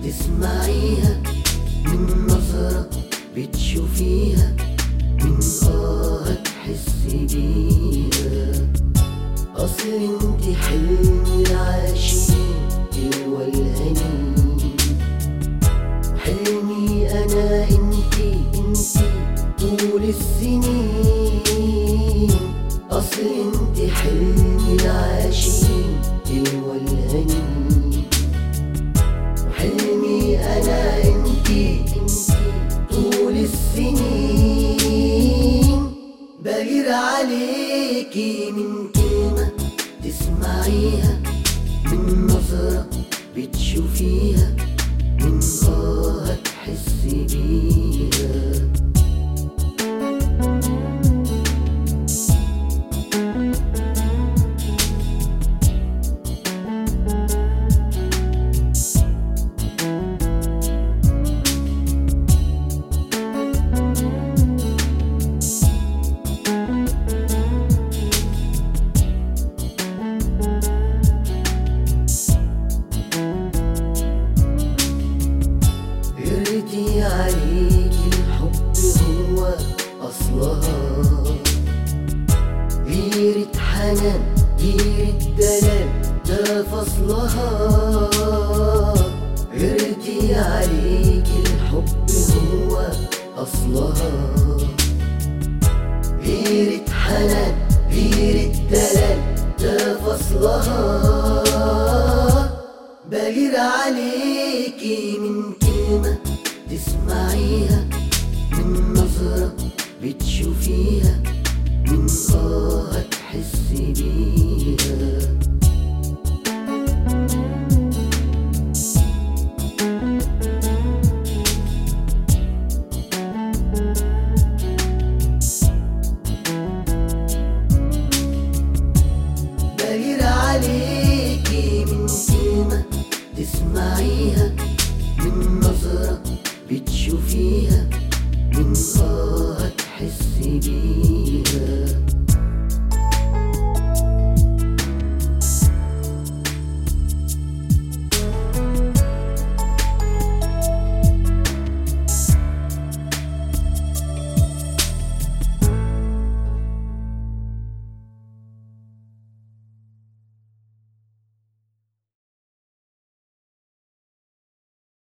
تسمعيها، من نظرة بتشوفيها، من هتحسي بيها. أصل انت حلم العاشقين تلوى الهنين، وحلمي أنا انتي طول السنين. أصل انت حلم العاشقين تلوى الهنين، وحلمي أنا انتي طول السنين. بغير عليكي من كلمة تسمعيها، من نظرة بتشوفيها، من هتحسي بيها. غيرتي عليكي الحب هو أصلها، غيرة حنان غيرة دلال ده فصلها. غيرتي عليكي الحب هو أصلها، غيرة حنان غيرة دلال ده فصلها. بغير عليكي من كلمة تسمعيها، من نظرة بتشوفيها، من هتحسي بيها.